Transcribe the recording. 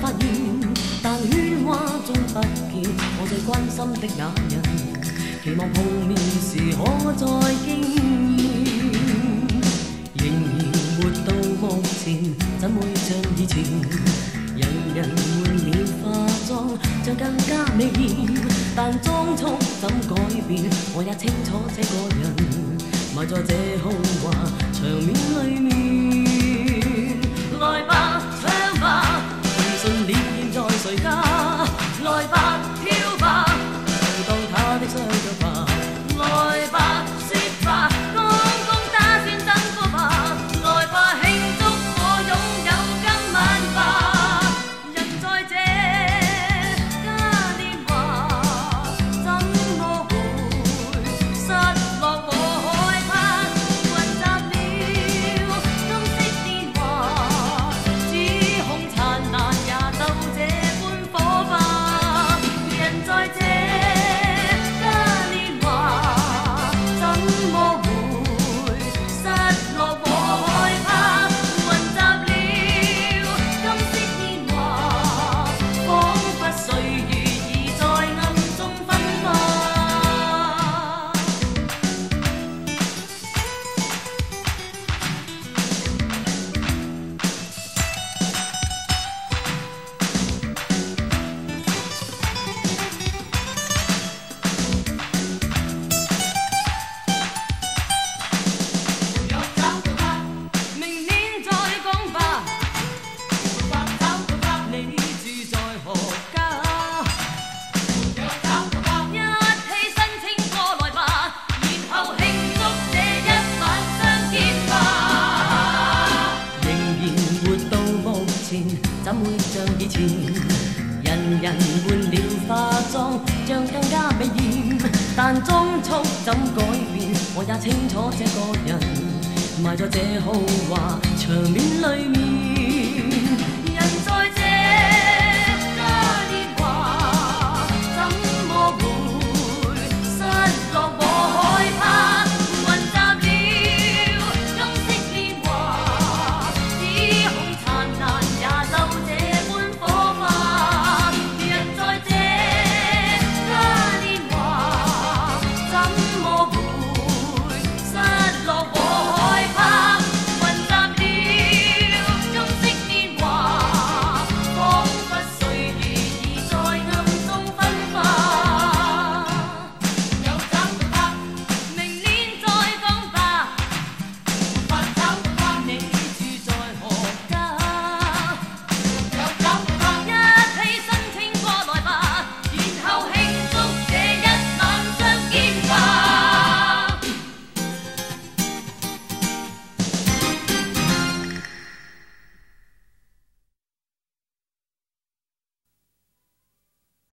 發現，但喧嘩中不見我最關心的那人，期望碰面時可再經驗。仍然活到目前，怎會像以前？人人換了化妝，像更加美豔，但裝束怎改變？我也清楚這個人埋在這豪華場面裏面。來吧，唱吧，盡信烈焰在誰家？來吧，跳吧，就當他的雙腳吧。來吧，說吧，剛剛打算燈火吧。來吧，慶祝我擁有今晚吧。人在這嘉年華，怎麼會失落和害怕？混雜了金色年華，只恐燦爛也鬥這般火把。人在這嘉年華，怎麼會失落和害怕？混雜了金色年華，彷彿歲月已在暗中分化。明年再講吧，你住在何家？一起申請過來吧，然後慶祝這一晚相見吧。仍然活到目前，怎會像以前？人人換了化妝，像更加美豔，但裝束怎改變？我也清楚這個人埋在這豪華場面裏面。